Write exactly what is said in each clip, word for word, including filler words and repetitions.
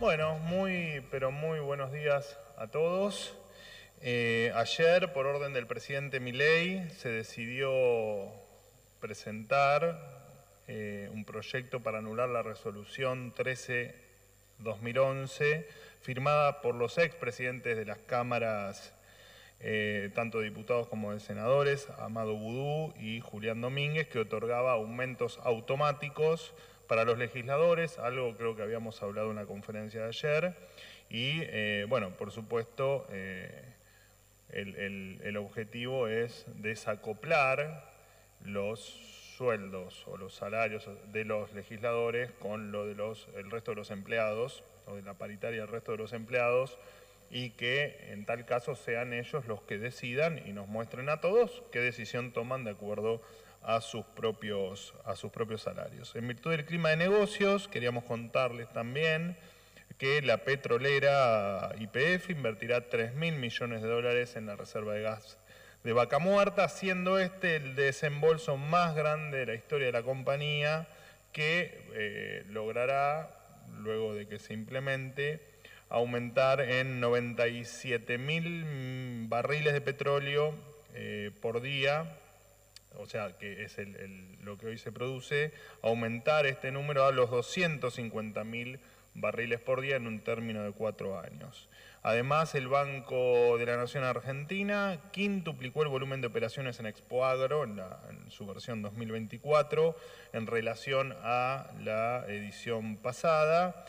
Bueno, muy, pero muy buenos días a todos. Eh, ayer, por orden del presidente Milei, se decidió presentar eh, un proyecto para anular la resolución trece dos mil once, firmada por los expresidentes de las cámaras, eh, tanto de diputados como de senadores, Amado Boudou y Julián Domínguez, que otorgaba aumentos automáticos para los legisladores, algo creo que habíamos hablado en la conferencia de ayer, y eh, bueno, por supuesto, eh, el, el, el objetivo es desacoplar los sueldos o los salarios de los legisladores con lo de los, el resto de los empleados, o de la paritaria del resto de los empleados, y que en tal caso sean ellos los que decidan y nos muestren a todos qué decisión toman de acuerdo a sus propios, a sus propios salarios. En virtud del clima de negocios, queríamos contarles también que la petrolera Y P F invertirá tres mil millones de dólares en la reserva de gas de Vaca Muerta, siendo este el desembolso más grande de la historia de la compañía, que eh, logrará, luego de que se implemente, aumentar en noventa y siete mil barriles de petróleo eh, por día, o sea, que es el, el, lo que hoy se produce, aumentar este número a los doscientos cincuenta mil barriles por día en un término de cuatro años. Además, el Banco de la Nación Argentina quintuplicó el volumen de operaciones en Expoagro, en, la, en su versión dos mil veinticuatro, en relación a la edición pasada.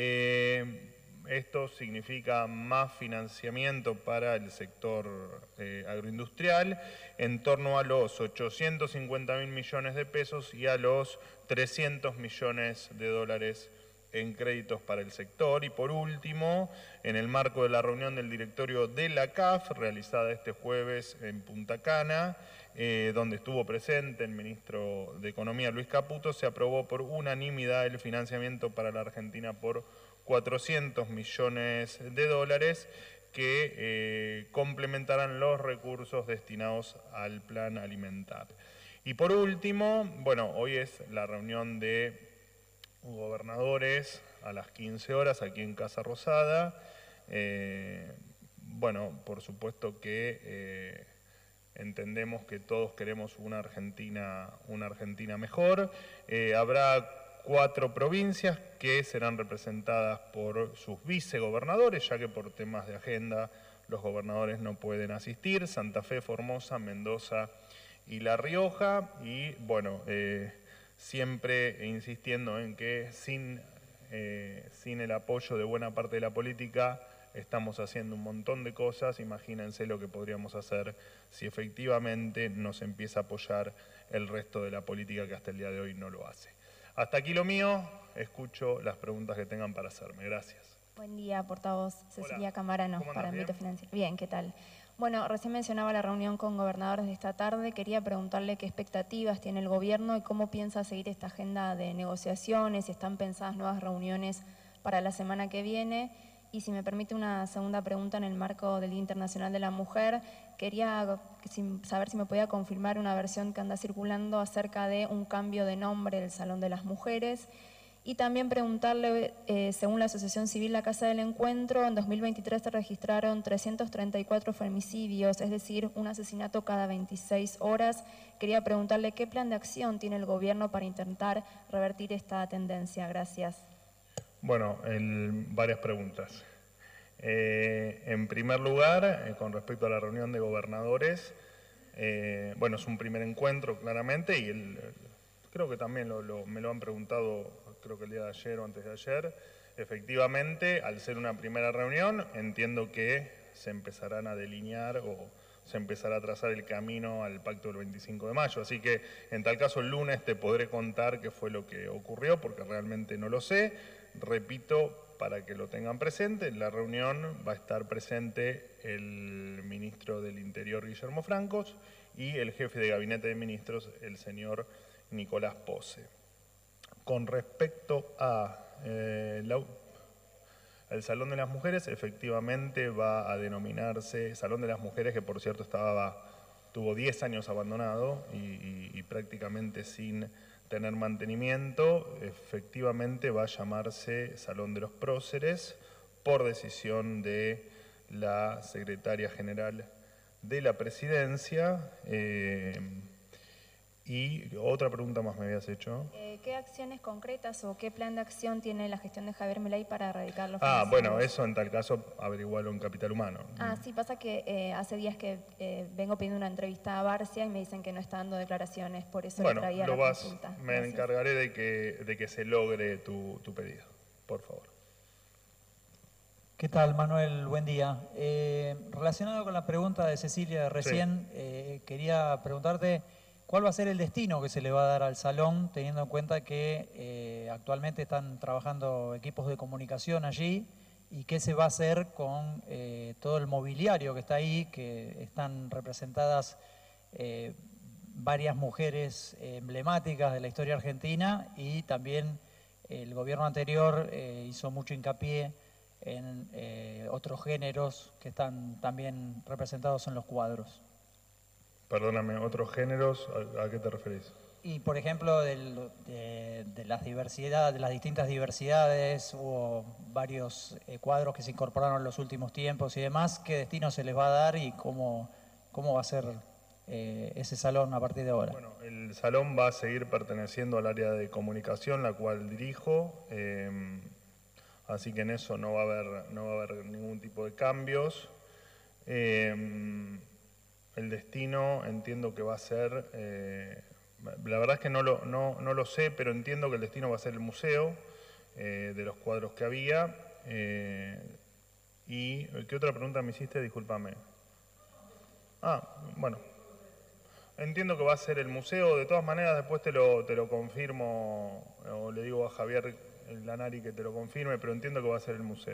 Eh, Esto significa más financiamiento para el sector eh, agroindustrial, en torno a los ochocientos cincuenta mil millones de pesos y a los trescientos millones de dólares en créditos para el sector. Y por último, en el marco de la reunión del directorio de la C A F, realizada este jueves en Punta Cana, eh, donde estuvo presente el ministro de Economía Luis Caputo, se aprobó por unanimidad el financiamiento para la Argentina por cuatrocientos millones de dólares que eh, complementarán los recursos destinados al plan alimentar. Y por último, bueno, hoy es la reunión de gobernadores a las quince horas aquí en Casa Rosada. Eh, bueno, por supuesto que eh, entendemos que todos queremos una Argentina, una Argentina mejor. Eh, habrá cuatro provincias que serán representadas por sus vicegobernadores, ya que por temas de agenda los gobernadores no pueden asistir: Santa Fe, Formosa, Mendoza y La Rioja. Y bueno, eh, siempre insistiendo en que sin, eh, sin el apoyo de buena parte de la política estamos haciendo un montón de cosas. Imagínense lo que podríamos hacer si efectivamente nos empieza a apoyar el resto de la política, que hasta el día de hoy no lo hace. Hasta aquí lo mío, escucho las preguntas que tengan para hacerme. Gracias. Buen día, portavoz. Cecilia Hola. Camarano, para Ámbito Financiero. Bien, ¿qué tal? Bueno, recién mencionaba la reunión con gobernadores de esta tarde. Quería preguntarle qué expectativas tiene el gobierno y cómo piensa seguir esta agenda de negociaciones, si están pensadas nuevas reuniones para la semana que viene. Y si me permite una segunda pregunta en el marco del Día Internacional de la Mujer, quería saber si me podía confirmar una versión que anda circulando acerca de un cambio de nombre del Salón de las Mujeres. Y también preguntarle, eh, según la Asociación Civil La Casa del Encuentro, en dos mil veintitrés se registraron trescientos treinta y cuatro femicidios, es decir, un asesinato cada veintiséis horas. Quería preguntarle qué plan de acción tiene el gobierno para intentar revertir esta tendencia. Gracias. Bueno, el, varias preguntas. Eh, en primer lugar, eh, con respecto a la reunión de gobernadores, eh, bueno, es un primer encuentro claramente, y el, creo que también lo, lo, me lo han preguntado, creo que el día de ayer o antes de ayer. Efectivamente, al ser una primera reunión, entiendo que se empezarán a delinear o se empezará a trazar el camino al pacto del veinticinco de mayo. Así que, en tal caso, el lunes te podré contar qué fue lo que ocurrió, porque realmente no lo sé. Repito, para que lo tengan presente, en la reunión va a estar presente el ministro del Interior, Guillermo Francos, y el jefe de gabinete de ministros, el señor Nicolás Pose. Con respecto a eh, la, el Salón de las Mujeres, efectivamente va a denominarse Salón de las Mujeres, que por cierto estaba, tuvo diez años abandonado y, y, y prácticamente sin tener mantenimiento, efectivamente va a llamarse Salón de los Próceres por decisión de la Secretaria General de la Presidencia. Eh, y otra pregunta más me habías hecho. Eh, ¿Qué acciones concretas o qué plan de acción tiene la gestión de Javier Milei para erradicar los Ah, femicidios? bueno, eso en tal caso averiguarlo en Capital Humano. Ah, sí, pasa que eh, hace días que eh, vengo pidiendo una entrevista a Barcia y me dicen que no está dando declaraciones, por eso Bueno, le traía lo la vas, consulta. me Gracias. encargaré de que, de que se logre tu, tu pedido, por favor. ¿Qué tal, Manuel? Buen día. Eh, relacionado con la pregunta de Cecilia de recién, sí. eh, quería preguntarte cuál va a ser el destino que se le va a dar al salón, teniendo en cuenta que eh, actualmente están trabajando equipos de comunicación allí, y qué se va a hacer con eh, todo el mobiliario que está ahí, que están representadas eh, varias mujeres emblemáticas de la historia argentina, y también el gobierno anterior eh, hizo mucho hincapié en eh, otros géneros que están también representados en los cuadros. Perdóname, ¿otros géneros? ¿A, a qué te referís? Y, por ejemplo, del, de, de las diversidad, de las distintas diversidades, hubo varios eh, cuadros que se incorporaron en los últimos tiempos y demás. ¿Qué destino se les va a dar y cómo, cómo va a ser eh, ese salón a partir de ahora? Bueno, el salón va a seguir perteneciendo al área de comunicación, la cual dirijo. Eh, Así que en eso no va a haber, no va a haber ningún tipo de cambios. Eh, el destino entiendo que va a ser, eh, la verdad es que no lo, no, no lo sé, pero entiendo que el destino va a ser el museo eh, de los cuadros que había. Eh, ¿Y qué otra pregunta me hiciste? Discúlpame. Ah, bueno. Entiendo que va a ser el museo. De todas maneras, después te lo, te lo confirmo, o le digo a Javier el Lanari que te lo confirme, pero entiendo que va a ser el museo.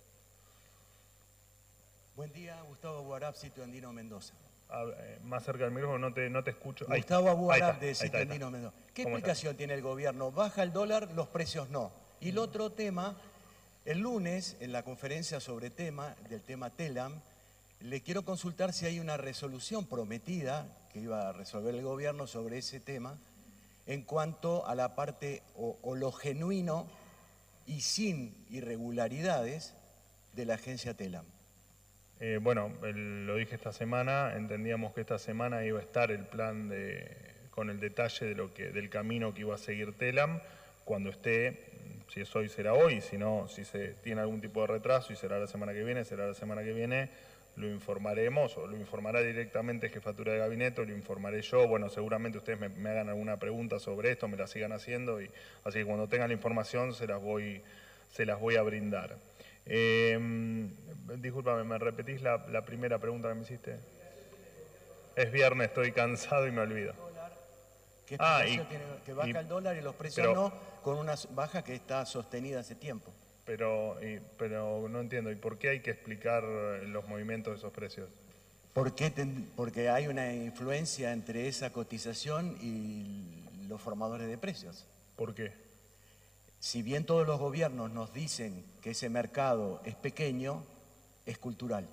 Buen día, Gustavo Abuarab, Sitio Andino Mendoza. A, eh, más cerca del micrófono, no te, no te escucho. Gustavo Abuarab, de Sitio Sitio Andino Mendoza. ¿Qué explicación está? tiene el gobierno? Baja el dólar, los precios no. Y el otro tema, el lunes, en la conferencia sobre tema, del tema TELAM, le quiero consultar si hay una resolución prometida que iba a resolver el gobierno sobre ese tema, en cuanto a la parte o, o lo genuino y sin irregularidades de la agencia TELAM. Eh, bueno, el, lo dije esta semana, entendíamos que esta semana iba a estar el plan de, con el detalle de lo que, del camino que iba a seguir TELAM. Cuando esté, si es hoy será hoy, si no, si se tiene algún tipo de retraso y será la semana que viene, será la semana que viene, lo informaremos, o lo informará directamente Jefatura de Gabinete, o lo informaré yo. Bueno, seguramente ustedes me, me hagan alguna pregunta sobre esto, me la sigan haciendo, y así que cuando tengan la información se las voy, se las voy a brindar. Eh, discúlpame, ¿me repetís la, la primera pregunta que me hiciste? Es viernes, estoy cansado y me olvido. ¿Qué ah, y, tiene, que baja y, el dólar y los precios pero, no, con una baja que está sostenida hace tiempo? Pero, y, pero no entiendo, ¿y por qué hay que explicar los movimientos de esos precios? ¿Por qué ten, porque hay una influencia entre esa cotización y los formadores de precios. ¿Por qué? Si bien todos los gobiernos nos dicen que ese mercado es pequeño, es cultural.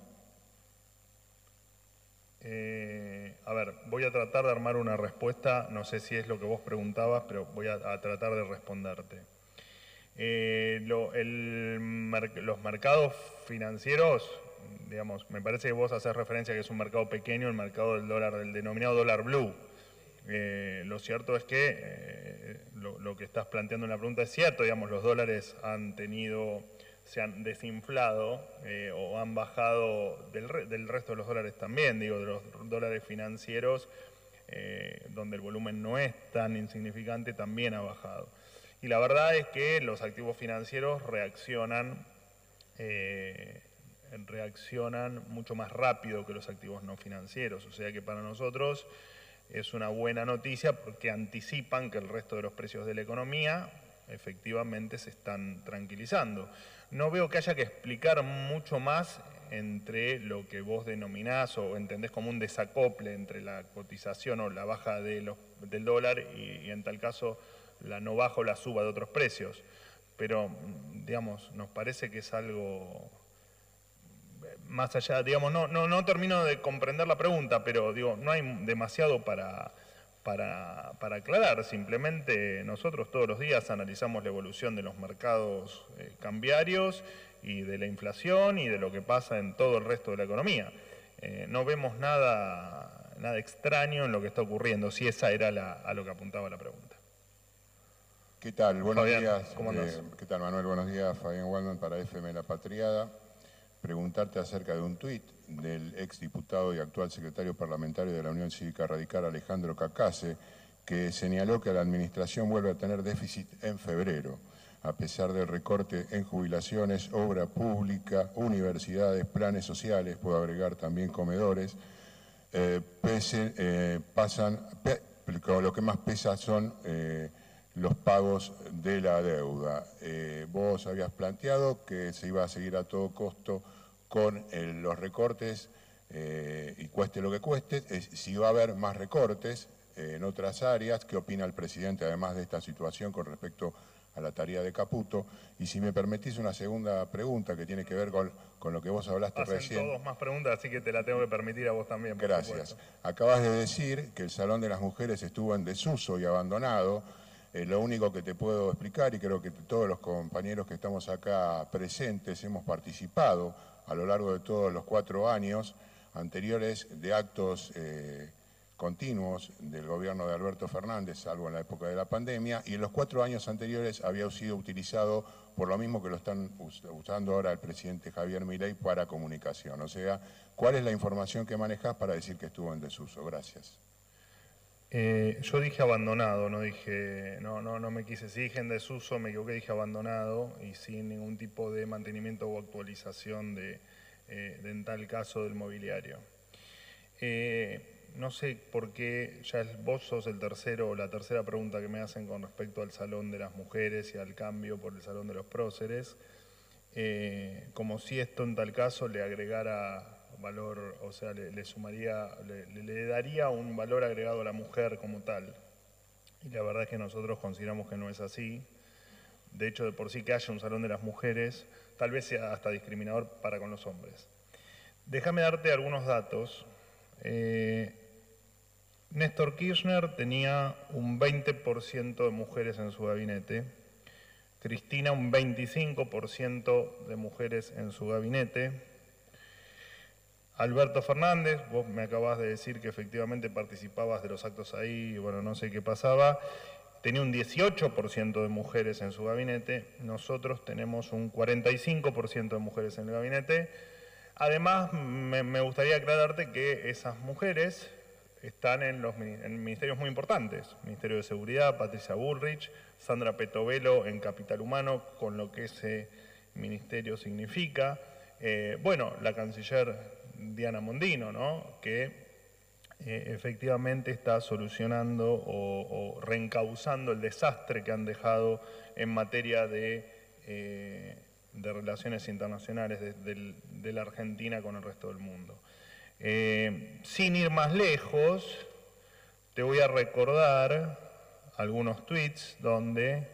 Eh, a ver, voy a tratar de armar una respuesta, no sé si es lo que vos preguntabas, pero voy a, a tratar de responderte. Eh, lo, el, los mercados financieros, digamos, me parece que vos haces referencia a que es un mercado pequeño, el mercado del dólar, del denominado dólar blue. Eh, lo cierto es que eh, lo, lo que estás planteando en la pregunta es cierto, digamos, los dólares han tenido, se han desinflado eh, o han bajado del, re, del resto de los dólares también, digo, de los dólares financieros, eh, donde el volumen no es tan insignificante, también ha bajado. Y la verdad es que los activos financieros reaccionan, eh, reaccionan mucho más rápido que los activos no financieros. O sea que para nosotros es una buena noticia porque anticipan que el resto de los precios de la economía efectivamente se están tranquilizando. No veo que haya que explicar mucho más entre lo que vos denominás o entendés como un desacople entre la cotización o la baja de los, del dólar y, y en tal caso la no baja o la suba de otros precios. Pero, digamos, nos parece que es algo más allá, digamos, no, no, no termino de comprender la pregunta, pero digo, no hay demasiado para, para, para aclarar. Simplemente nosotros todos los días analizamos la evolución de los mercados eh, cambiarios y de la inflación y de lo que pasa en todo el resto de la economía. Eh, no vemos nada, nada extraño en lo que está ocurriendo, si esa era la, a lo que apuntaba la pregunta. ¿Qué tal? Buenos Fabián, días. ¿cómo andás? Eh, ¿Qué tal, Manuel? Buenos días. Fabián Waldman para F M La Patriada. Preguntarte acerca de un tuit del exdiputado y actual secretario parlamentario de la Unión Cívica Radical, Alejandro Cacase, que señaló que la administración vuelve a tener déficit en febrero, a pesar del recorte en jubilaciones, obra pública, universidades, planes sociales, puedo agregar también comedores, eh, pese, eh, pasan, pe, lo que más pesa son eh, los pagos de la deuda. Eh, vos habías planteado que se iba a seguir a todo costo con eh, los recortes eh, y cueste lo que cueste. Eh, si va a haber más recortes eh, en otras áreas, ¿qué opina el presidente además de esta situación con respecto a la tarea de Caputo? Y si me permitís una segunda pregunta que tiene que ver con, con lo que vos hablaste Hacen recién. todos más preguntas, así que te la tengo que permitir a vos también. Por Gracias. supuesto. Acabas de decir que el Salón de las Mujeres estuvo en desuso y abandonado. Eh, lo único que te puedo explicar, y creo que todos los compañeros que estamos acá presentes hemos participado a lo largo de todos los cuatro años anteriores de actos eh, continuos del gobierno de Alberto Fernández, salvo en la época de la pandemia, y en los cuatro años anteriores había sido utilizado por lo mismo que lo están usando ahora el presidente Javier Milei para comunicación. O sea, ¿cuál es la información que manejás para decir que estuvo en desuso? Gracias. Eh, yo dije abandonado, no dije, no, no, no me quise, si dije en desuso me equivoqué, dije abandonado y sin ningún tipo de mantenimiento o actualización de, eh, de en tal caso del mobiliario. Eh, no sé por qué, ya el, vos sos el tercero o la tercera pregunta que me hacen con respecto al Salón de las Mujeres y al cambio por el Salón de los Próceres, eh, como si esto en tal caso le agregara valor, o sea, le, le sumaría, le, le daría un valor agregado a la mujer como tal. Y la verdad es que nosotros consideramos que no es así. De hecho, de por sí que haya un Salón de las Mujeres, tal vez sea hasta discriminador para con los hombres. Déjame darte algunos datos. Eh, Néstor Kirchner tenía un veinte por ciento de mujeres en su gabinete, Cristina un veinticinco por ciento de mujeres en su gabinete, Alberto Fernández, vos me acabás de decir que efectivamente participabas de los actos ahí, bueno, no sé qué pasaba, tenía un dieciocho por ciento de mujeres en su gabinete, nosotros tenemos un cuarenta y cinco por ciento de mujeres en el gabinete. Además, me, me gustaría aclararte que esas mujeres están en, los, en ministerios muy importantes, Ministerio de Seguridad, Patricia Bullrich, Sandra Petovelo en Capital Humano, con lo que ese ministerio significa. Eh, bueno, la canciller Diana Mondino, ¿no? que eh, efectivamente está solucionando o, o reencauzando el desastre que han dejado en materia de, eh, de relaciones internacionales de, de, de la Argentina con el resto del mundo. Eh, sin ir más lejos, te voy a recordar algunos tweets donde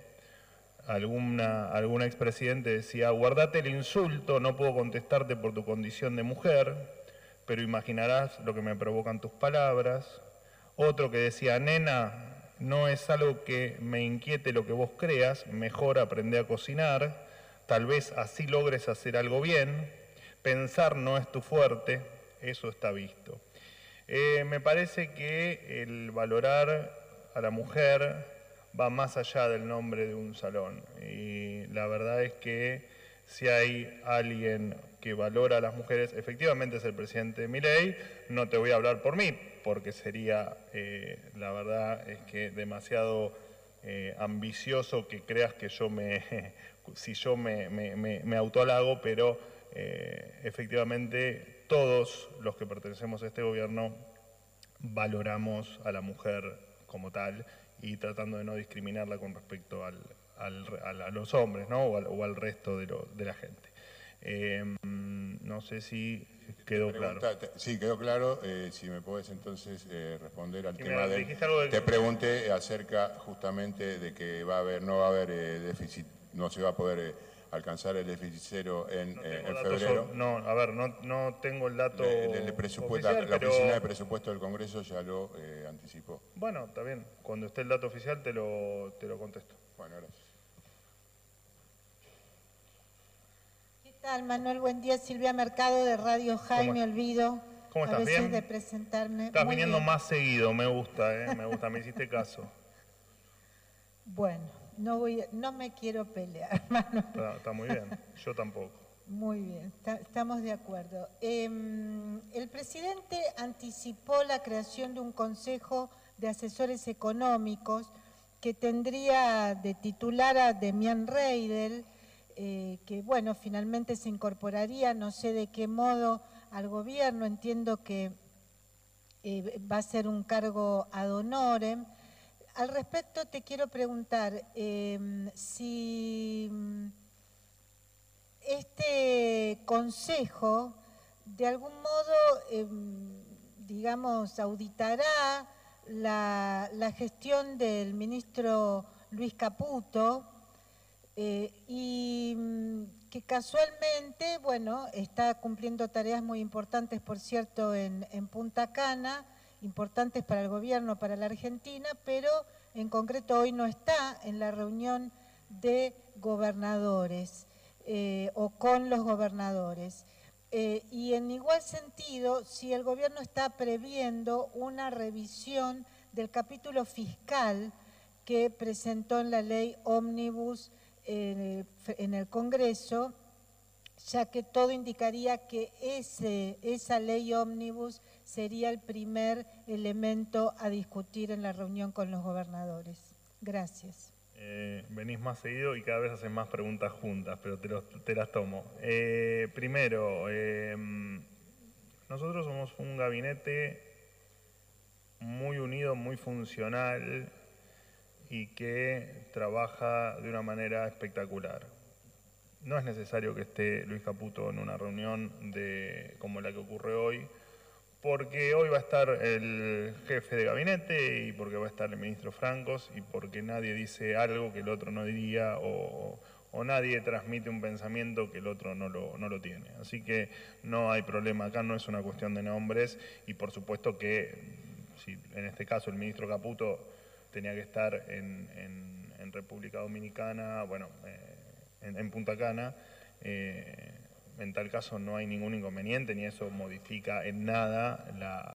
alguna, algún expresidente decía: guardate el insulto, no puedo contestarte por tu condición de mujer, pero imaginarás lo que me provocan tus palabras. Otro que decía: nena, no es algo que me inquiete lo que vos creas, mejor aprende a cocinar, tal vez así logres hacer algo bien, pensar no es tu fuerte, eso está visto. Eh, me parece que el valorar a la mujer va más allá del nombre de un salón. Y la verdad es que si hay alguien que valora a las mujeres, efectivamente es el presidente Milei. No te voy a hablar por mí, porque sería, eh, la verdad es que demasiado eh, ambicioso que creas que yo me, si yo me, me, me, me autohalago, pero eh, efectivamente todos los que pertenecemos a este gobierno valoramos a la mujer como tal y tratando de no discriminarla con respecto al, al, a los hombres, ¿no? o, al, o al resto de, lo, de la gente. Eh, no sé si quedó claro. Sí, quedó claro. Eh, si me podés entonces eh, responder al si tema del... de... Te pregunté acerca justamente de que va a haber, no va a haber eh, déficit, no se va a poder eh, alcanzar el déficit cero en, No eh, tengo en datos febrero. sobre- no, a ver, no, no tengo el dato El, el presupuesto, oficial, la pero- Oficina de Presupuesto del Congreso ya lo eh, anticipó. Bueno, está bien. Cuando esté el dato oficial te lo, te lo contesto. Bueno, gracias. ¿Qué tal, Manuel? Buen día, Silvia Mercado de Radio Jaime ¿Cómo- Olvido. cómo estás? A veces ¿Bien? de presentarme. Estás Muy viniendo bien. más seguido, me gusta, ¿eh? Me gusta, me hiciste caso. Bueno, no, voy, no me quiero pelear, Manuel. Está, está muy bien, yo tampoco. Muy bien, está- estamos de acuerdo. Eh, el presidente anticipó la creación de un consejo de asesores económicos que tendría de titular a Demián Reidel, eh, que bueno, finalmente se incorporaría, no sé de qué modo, al gobierno. Entiendo que eh, va a ser un cargo ad honorem. Al respecto te quiero preguntar eh, si este consejo de algún modo, eh, digamos, auditará la, la gestión del ministro Luis Caputo eh, y mm, que casualmente, bueno, está cumpliendo tareas muy importantes, por cierto, en, en Punta Cana, importantes para el gobierno, para la Argentina, pero en concreto hoy no está en la reunión de gobernadores eh, o con los gobernadores. Eh, y en igual sentido, si el gobierno está previendo una revisión del capítulo fiscal que presentó en la ley Ómnibus eh, en el Congreso, ya que todo indicaría que ese, esa ley Ómnibus sería el primer elemento a discutir en la reunión con los gobernadores. Gracias. Eh, venís más seguido y cada vez haces más preguntas juntas, pero te, los- te las tomo. Eh, primero, eh, nosotros somos un gabinete muy unido, muy funcional y que trabaja de una manera espectacular. No es necesario que esté Luis Caputo en una reunión de, como la que ocurre hoy, porque hoy va a estar el jefe de gabinete y porque va a estar el ministro Francos y porque nadie dice algo que el otro no diría o, o nadie transmite un pensamiento que el otro no lo, no lo tiene. Así que no hay problema, acá no es una cuestión de nombres y por supuesto que si en este caso el ministro Caputo tenía que estar en, en- en República Dominicana, bueno, eh, en, en Punta Cana, eh, en tal caso no hay ningún inconveniente ni eso modifica en nada la,